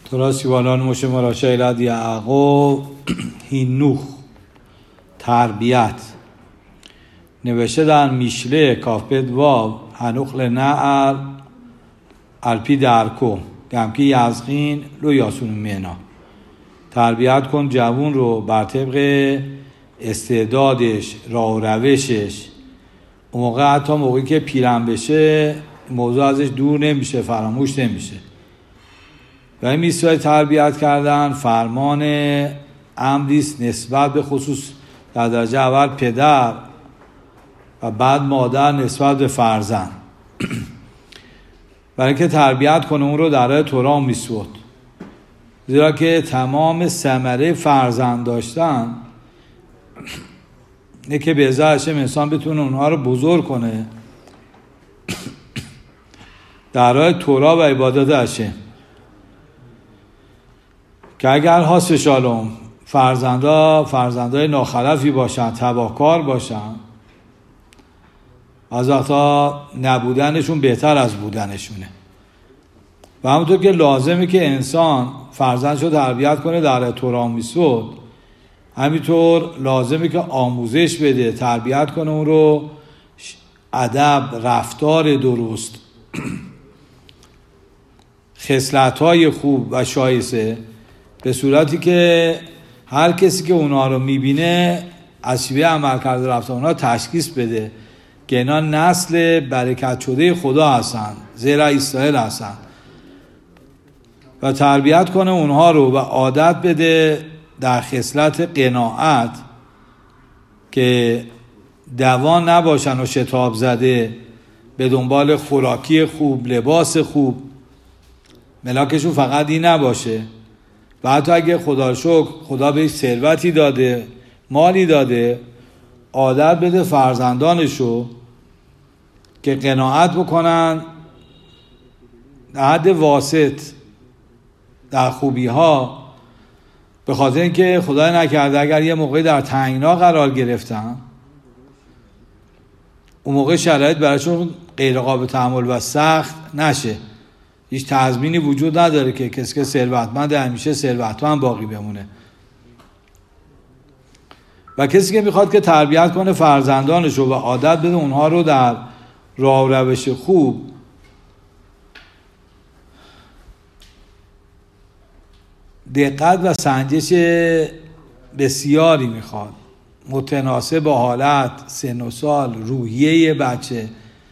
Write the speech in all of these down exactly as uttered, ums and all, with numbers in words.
תורה סיوالان مشه مراشه اילاد یعقوب هینوخ تربیت نوشته در میشله کافبد واو هنوخ لنعر الپی درکو گمکی یزقین لو یاسون مینا تربیت کن جوون رو بر طبق استعدادش راه و روشش. اون موقع حتی موقعی که پیرن بشه موضوع ازش دور نمیشه، فراموش نمیشه. و این میسای تربیت کردن فرمان امریست نسبت به خصوص در درجه اول پدر و بعد مادر نسبت به فرزند برای که تربیت کنه اون رو در راه تورا میسود، زیرا که تمام ثمره فرزند داشتن نه که به ازای هشم انسان بتونه اونها رو بزرگ کنه در راه تورا و عبادت هشم. که اگر حاس شالوم فرزندا فرزندای ناخلفی باشن، تباهکار باشن، از وقتا نبودنشون بهتر از بودنشونه. و همونطور که لازمه که انسان فرزندشو تربیت کنه در تورا میسود، همینطور لازمه که آموزش بده، تربیت کنه اون رو ادب، رفتار درست، خصلت‌های خوب و شایسته، به صورتی که هر کسی که اونا رو میبینه از شیوه عمل کرده رفتار اونا تشخیص بده که اینا نسل برکت شده خدا هستن، زیرا اسرائیل هستن، و تربیت کنه اونها رو و عادت بده در خصلت قناعت که دوان نباشن و شتاب زده به دنبال خوراکی خوب، لباس خوب، ملاکشون فقط این نباشه. و حتی اگه خدا رو شکر خدا بهش ثروتی داده، مالی داده، عادت بده فرزندانشو که قناعت بکنن در حد واسط در خوبی ها، به خاطر اینکه خدای نکرده اگر یه موقعی در تنگنا قرار گرفتن، اون موقع شرایط براشون غیر قابل تحمل و سخت نشه. هیچ تضمینی وجود نداره که کسی که ثروتمند همیشه ثروتمند باقی بمونه. و کسی که میخواد که تربیت کنه فرزندانشو و عادت بده اونها رو در راه و روش خوب، دقت و سنجش بسیاری میخواد، متناسب با حالت، سن و سال، روحیه بچه،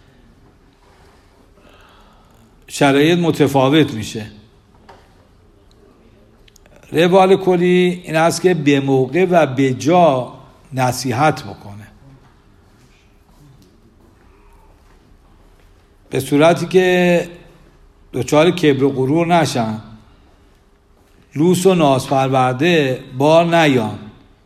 شرایط متفاوت میشه. روال کلی این است که به موقع و به جا نصیحت بکنه، به صورتی که دچار کبر و غرور نشن، لوس و نازپرورده بار نیان،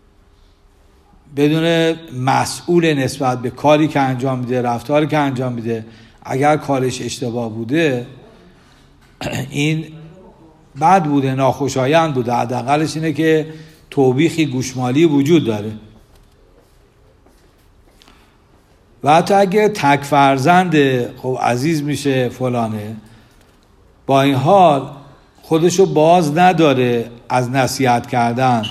بدون مسئول نسبت به کاری که انجام میده، رفتاری که انجام میده. اگر کارش اشتباه بوده، این بد بوده، ناخوشایند بوده، حداقلش اینه که توبیخی گوشمالی وجود داره. و حتی اگه تک فرزنده، خب عزیز میشه فلانه، با این حال خودشو باز نداره از نصیحت کردن.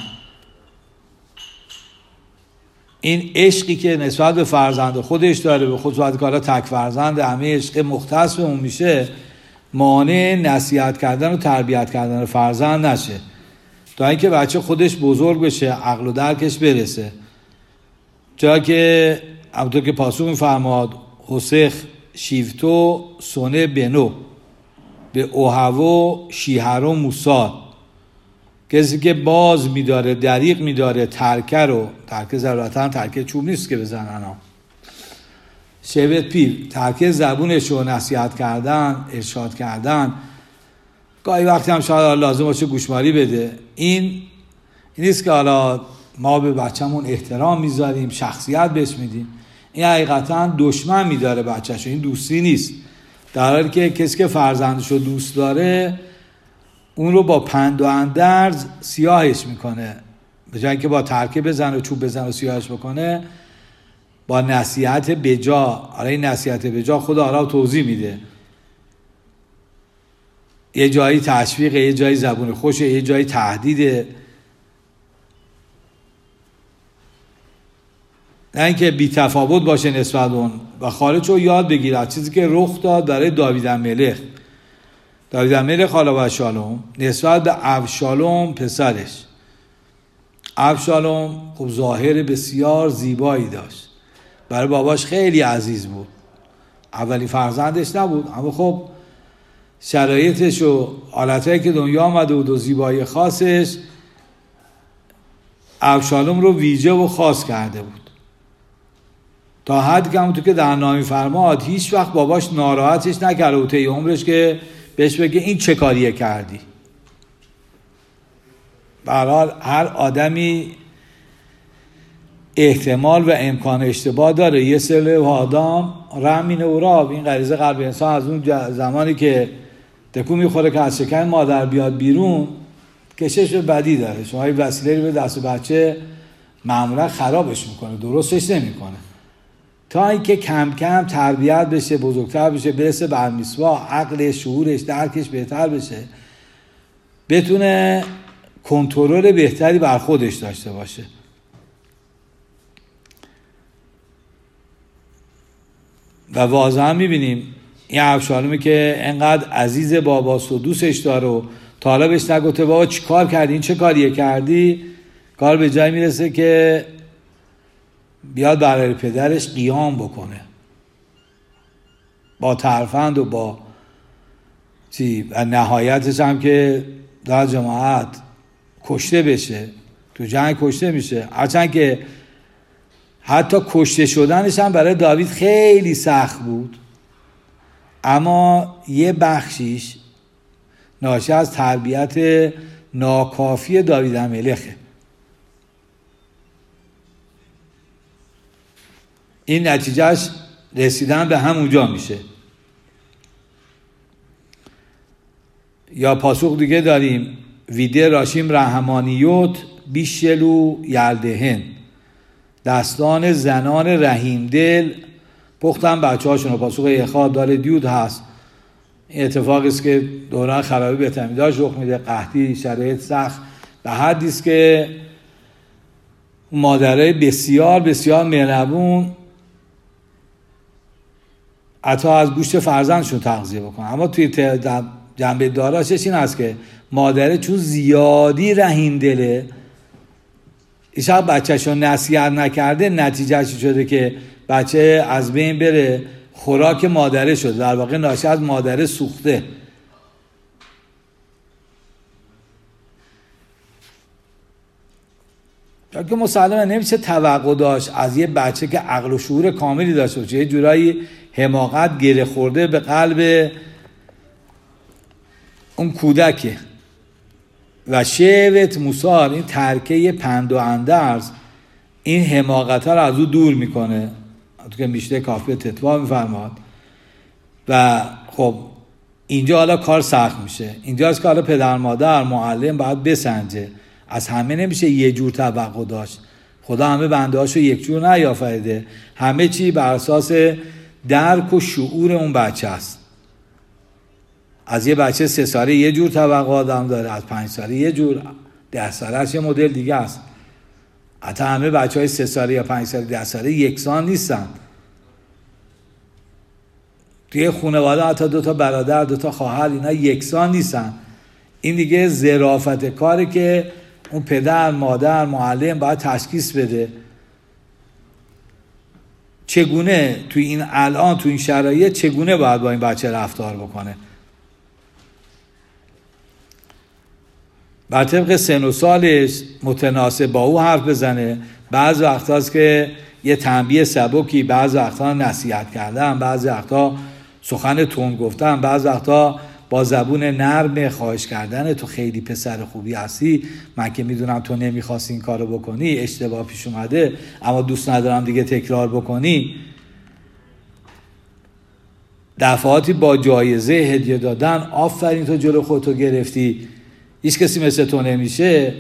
این عشقی که نسبت به فرزند خودش داره، به خود وقتی که حالا تک فرزند همه عشق مختص به اون میشه، مانع نصیحت کردن و تربیت کردن فرزند نشه، تا اینکه بچه خودش بزرگ بشه، عقل و درکش برسه. جا که همونطور که پاسو میفرماد حسخ شیفتو سونه بنو به اوهوو شیهرو موساد، کسی که باز میداره، دریق میداره ترکه رو، ترکه ضرورتا ترکه چوب نیست که بزنن ها، شبت پیر، ترکه زبونش رو نصیحت کردن، ارشاد کردن، گاهی وقتی هم شاید لازم باشه گوشمالی بده. این این نیست که حالا ما به بچه‌مون احترام میذاریم، شخصیت بهش میدیم، این حقیقتا دشمن میداره بچه‌شو، این دوستی نیست. در حالی که کسی که فرزندشو دوست داره اون رو با پند و اندرز سیاهش میکنه، به جای اینکه با ترکه بزن و چوب بزن و سیاهش بکنه، با نصیحت بجا. آره این نصیحت بجا خدا آرا توضیح میده یه جایی تشویق، یه جایی زبون خوشه، یه جایی تهدیده. نه اینکه بی تفاوت باشه نسبت به اون و خارج رو یاد بگیره. چیزی که رخ داد برای داوید الملک، داوید الملک حالا و ابشالوم نسبت به ابشالوم پسرش. ابشالوم خب ظاهر بسیار زیبایی داشت، برای باباش خیلی عزیز بود، اولی فرزندش نبود، اما خب شرایطش و حالتهایی که دنیا آمده بود و زیبایی خاصش ابشالوم رو ویژه و خاص کرده بود، تا حدی که همونطور که در نامه فرماد هیچ وقت باباش ناراحتش نکرده بود طی عمرش که بهش بگه این چه کاریه کردی. به هر حال هر آدمی احتمال و امکان اشتباه داره. یه سری آدم رحمین و راب، این غریزه قلب انسان از اون زمانی که تکون میخوره که از شکم مادر بیاد بیرون کشش بدی داره. شما یه وسیله رو به دست بچه معمولا خرابش میکنه، درستش نمیکنه، تا اینکه کم کم تربیت بشه، بزرگتر بشه، برسه بر میسوا، عقلش، شعورش، درکش بهتر بشه، بتونه کنترل بهتری بر خودش داشته باشه. و واضحا میبینیم این ابشالومی که انقدر عزیز باباست و دوستش داره و طالبش نگفته بابا چی کار کردی، این چه کاریه کردی، کار به جای میرسه که بیاد برای پدرش قیام بکنه با ترفند و با چی، و نهایتش هم که در جماعت کشته بشه، تو جنگ کشته میشه. هرچند که حتی کشته شدنش هم برای داوید خیلی سخت بود، اما یه بخشیش ناشی از تربیت ناکافی داوید الملکه. این نتیجهش رسیدن به همونجا میشه. یا پاسخ دیگه داریم، ویده راشیم رحمانیوت بیشلو یلدهن، دستان زنان رحیم دل پختن بچه هاشون. پاسخ اخاد داره دیود هست. این اتفاقی است که دوران خرابی به تمیداش رخ میده، قحطی، شرایط سخت، به حدی است که مادرای بسیار بسیار مهربون حتی از گوشت فرزندشون تغذیه بکنن. اما توی جنبه داراشش این است که مادره چون زیادی رحیم دله، ایشا بچه‌شو نصیحت نکرده، نتیجهش شده که بچه از بین بره، خوراک مادره شده، در واقع ناشی از مادره سوخته. چون که مسلماً نمیشه توقع داشت از یه بچه که عقل و شعور کاملی داشته باشه، یه جورایی حماقت گره خورده به قلب اون کودکه. و شیوت موسار، این ترکه پند و اندرز، این حماقت ها رو از او دور میکنه، تو که میشته کافی تتوا میفرماد. و خب اینجا حالا کار سخت میشه. اینجاست که حالا پدر مادر معلم باید بسنجه. از همه نمیشه یه جور توقع داشت. خدا همه بنده هاشو یک جور نیافریده، همه چی بر اساس درک و شعور اون بچه است. از یه بچه سه ساله یه جور توقع آدم داره، از پنج ساله یه جور، ده سالهش یه مدل دیگه است. حتی همه بچه های سه ساله یا پنج ساله ده ساله یکسان نیستن. توی خانواده حتی دوتا برادر، دوتا خواهر، اینا یکسان نیستن. این دیگه ظرافت کاری که اون پدر، مادر، معلم باید تشخیص بده چگونه توی این الان توی این شرایط چگونه باید با این بچه رفتار بکنه. بر طبق سن و سالش متناسب با او حرف بزنه. بعض وقتا هست که یه تنبیه سبکی، بعض وقتا نصیحت کردن، بعض وقتا سخن تند گفتن، بعض وقتا با زبون نرم خواهش کردن تو خیلی پسر خوبی هستی، من که میدونم تو نمیخواستی این کارو بکنی، اشتباه پیش اومده، اما دوست ندارم دیگه تکرار بکنی. دفعاتی با جایزه هدیه دادن، آفرین تو جلو خودتو گرفتی، هیچ کسی مثل تو نمیشه.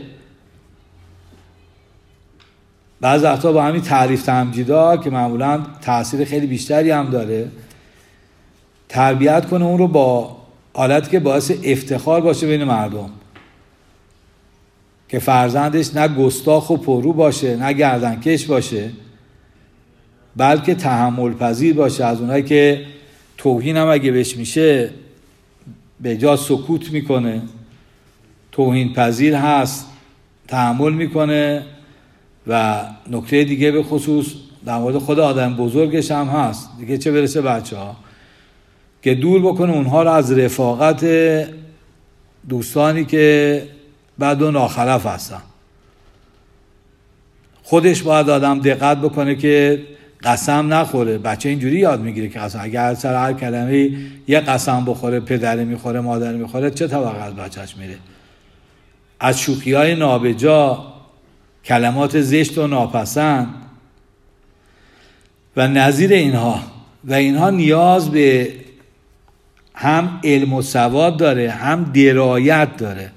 بعض وقتا با همین تعریف تمجیدا که معمولا تأثیر خیلی بیشتری هم داره، تربیت کنه اون رو با حالت که باعث افتخار باشه بین مردم، که فرزندش نه گستاخ و پررو باشه نه گردنکش باشه، بلکه تحمل پذیر باشه، از اونایی که توهین هم اگه بهش میشه به جا سکوت میکنه، توهین پذیر هست، تحمل میکنه. و نکته دیگه به خصوص در مورد خود آدم بزرگش هم هست دیگه، چه برسه بچه ها، که دور بکنه اونها رو از رفاقت دوستانی که بد و ناخلف هستن. خودش باید آدم دقت بکنه که قسم نخوره. بچه اینجوری یاد میگیره که قسم، اگر سر هر کلمه یه قسم بخوره، پدر میخوره، مادر میخوره، چه طبقه از بچهش میره. از شوخی های نابجا، کلمات زشت و ناپسند و نظیر اینها، و اینها نیاز به هم علم و سواد داره، هم درایت داره،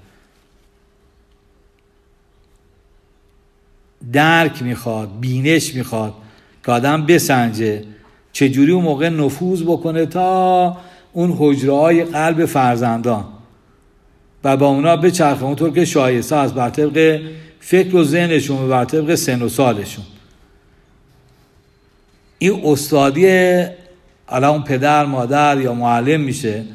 درک میخواد، بینش میخواد که آدم بسنجه چجوری اون موقع نفوذ بکنه تا اون حجره‌های قلب فرزندان و با اونا بچرخه اونطور که شایسته است، بر طبق فکر و ذهنشون و بر طبق سن و سالشون. این استادی حالا اون پدر، مادر یا معلم میشه.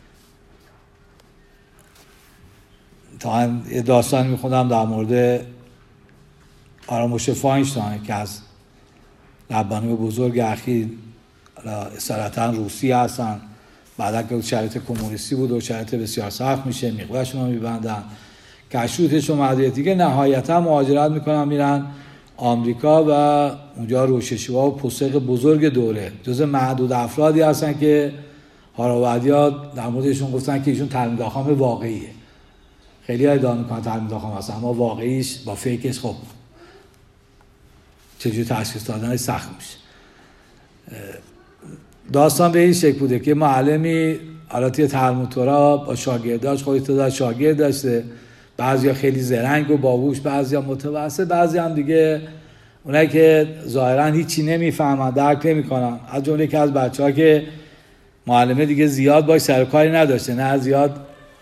تا یه داستانی میخوندم در مورد آرامش فاینشتاین که از ربانی بزرگ اخیر اصالتا روسی هستن، بعدا که شرایط کمونیستی بود و شرایط بسیار سخت میشه، میقوهشون رو میبندن، کشروتش و مدیریت دیگه، نهایتا مهاجرت میکنن میرن آمریکا و اونجا روششی‌ها و پسق بزرگ دوره، جز معدود افرادی هستن که هاراوردیا در موردشون گفتن که ایشون تلمیدخام واقعیه. خیلی ادعا میکنن تلمیدخام هستن، اما واقعیش با فیکش خب چجوری تشخیص دادنش سخت میشه. داستان به این شکل بوده که معلمی حالاتی تلمودتورا با شاگرداش، خودش تا شاگرد داشته، بعضیا خیلی زرنگ و باهوش، بعضیا متوسط، بعضی هم دیگه اونایی که ظاهرا هیچی نمیفهمن، درک نمیکنن. از جمله که از بچه‌ها که معلمه دیگه زیاد باش سر کاری نداشته، نه زیاد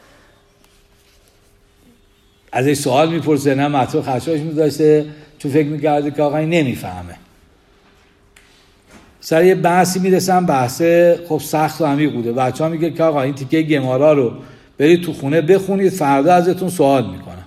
ازش سوال میپرسه، نه مطلب خشاش میذاشته، چون فکر میکرده که آقا این نمیفهمه. سر یه بحثی میرسن، بحث خب سخت و عمیق بوده. بچه‌ها میگه که آقا این تیکه گمارا رو برید تو خونه بخونید، فردا ازتون سوال میکنم.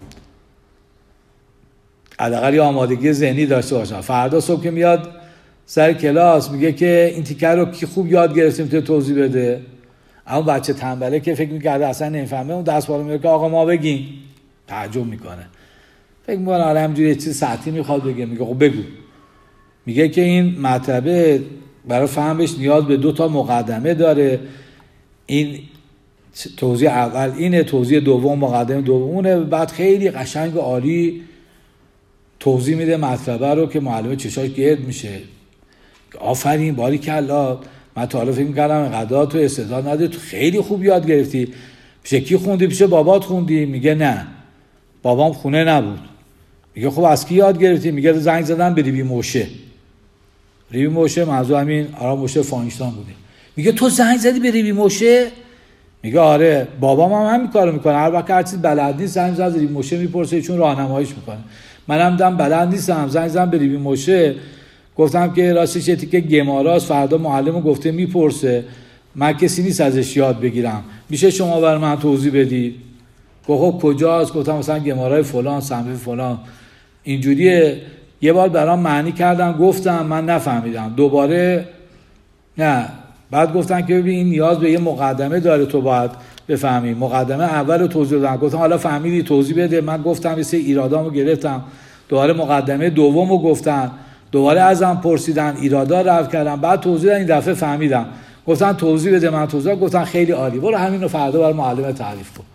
حداقل یه آمادگی ذهنی داشته باشن. فردا صبح که میاد سر کلاس میگه که این تیکه رو کی خوب یاد گرفتیم تو توضیح بده. اما بچه تنبله که فکر میکرده اصلا نمیفهمه، اون دست بالا میگه که آقا ما بگیم. تعجب میکنه. فکر میکنه حالا همجوری چیز سطحی میخواد بگه. میگه خب بگو. میگه که این مطلب برای فهمش نیاز به دو تا مقدمه داره. این توضیح اول اینه، توضیح دوم مقدمه دومونه. بعد خیلی قشنگ و عالی توضیح میده مطلب رو که معلم چشاش گرد میشه. آفرین، باریکلا، من تا حالا فکر می‌کردم اینقدر تو استعداد نداری، تو خیلی خوب یاد گرفتی. پیش کی خوندی؟ پیش بابات خوندی؟ میگه نه، بابام خونه نبود. میگه خب از کی یاد گرفتی؟ میگه زنگ زدم به ریوی موشه. ریوی موشه منظور همین آرام موشه فاینشتاین بوده. میگه تو زنگ زدی به ریوی موشه؟ میگه آره، بابام هم همین کارو میکنه، هر وقت هر چیز بلد نیست زنگ زد ریوی موشه میپرسه، چون راهنماییش میکنه. منم دیدم بلد نیستم، زنگ زدم به ریوی موشه، گفتم که راستش یه تیکه گماراست، فردا معلمو گفته میپرسه، من کسی نیست ازش یاد بگیرم، میشه شما برای من توضیح بدید؟ گفت کجاست؟ گفتم مثلا گمارای فلان، صنفه فلان. اینجوریه. یه بار برام معنی کردم، گفتم من نفهمیدم، دوباره نه. بعد گفتن که ببین این نیاز به یه مقدمه داره، تو باید بفهمی. مقدمه اول توضیح دادم، گفتم حالا فهمیدی توضیح بده. من گفتم یه سری ایرادامو گرفتم، دوباره مقدمه دومو گفتن، دوباره ازم پرسیدن، ایرادا رفع کردم، بعد توضیح دادن، این دفعه فهمیدم. گفتن توضیح بده، من توضیح دادم، گفتن خیلی عالی، برو همینو فردا برای معلم تعریف کن.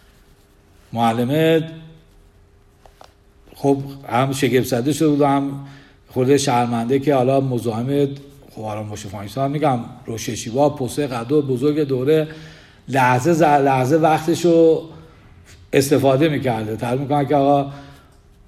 معلمه خب هم شگفت زده شده بود، هم خورده شرمنده که حالا مزاحم خب آرام موشه فاینشتاین، میگم روششیوا پسته قدو بزرگ دوره، لحظه ز لحظه وقتشو استفاده میکرده. تعریف میکنن که آقا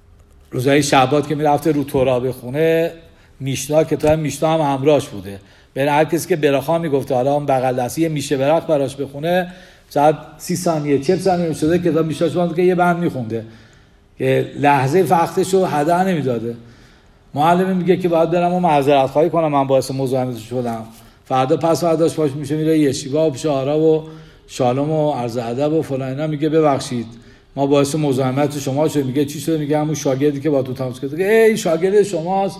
روزهای شبات که میرفته رو تورا بخونه، میشنا کتاب میشنا هم همراهش بوده. بین هر کسی که براخان میگفته حالا اون بغل دستی یه میشه براخ براش بخونه شاید سی ثانیه چهل ثانیه شده کتاب میشه شما که یه بند میخونده که لحظه وقتشو هدر نمیداده. معلم میگه که باید برم و معذرت خواهی کنم من باعث مزاحمت شدم، فردا پس فرداش باش میشه میره یشیوا و پیش آرا و شالوم و عرض ادب و فلان اینا، میگه ببخشید ما باعث مزاحمت شما شد. میگه چی شده؟ میگه همون شاگردی که با تو تماس گرفت. ای شاگرد شماست،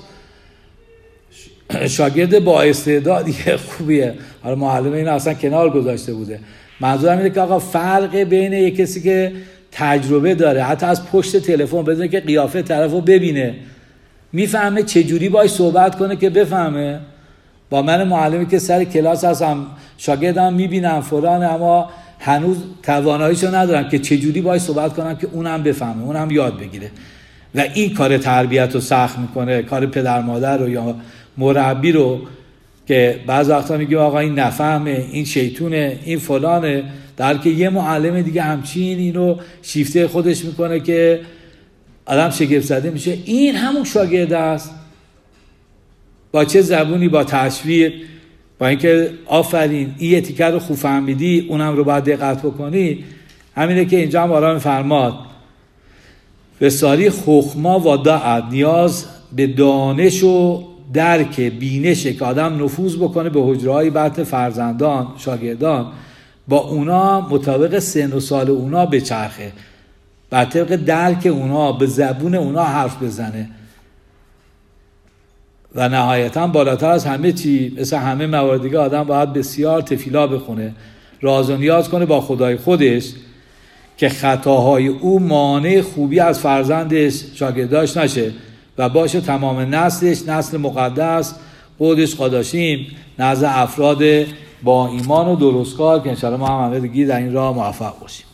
شاگرد با استعدادیه خوبیه. حالا معلم این اصلا کنار گذاشته بوده. منظورم اینه که آقا فرق بین یک کسی که تجربه داره حتی از پشت تلفن بدونه که قیافه طرفو ببینه میفهمه چه جوری باهاش صحبت کنه که بفهمه، با من معلمی که سر کلاس هستم شاگردم میبینم فلان اما هنوز تواناییشو ندارم که چه جوری باهاش صحبت کنم که اونم بفهمه اونم یاد بگیره. و این کار تربیت رو سخت میکنه، کار پدر مادر رو یا مربی رو که بعض وقتا میگه آقا این نفهمه، این شیطونه، این فلانه، در که یه معلم دیگه همچین اینو شیفته خودش میکنه که آدم شگفت زده میشه. این همون شاگرد است، با چه زبونی، با تشویق، با اینکه آفرین این اتیکه رو خوب فهمیدی اونم رو باید دقت بکنی. همینه که اینجا هم آرام فرماد وساری خخما و دعت، نیاز به دانش و درک بینشه که آدم نفوذ بکنه به حجرهای بطن فرزندان شاگردان، با اونا مطابق سن و سال اونا بچرخه، بر طبق درک اونا به زبون اونا حرف بزنه و نهایتا بالاتر از همه چی مثل همه موارد دیگه آدم باید بسیار تفیلا بخونه، راز و نیاز کنه با خدای خودش که خطاهای او مانع خوبی از فرزندش شاگرداش نشه و باشه تمام نسلش نسل مقدس قدش قداشیم نزد افراد با ایمان و درستکار که انشاءالله ما هم همه دیگه در این راه موفق باشیم.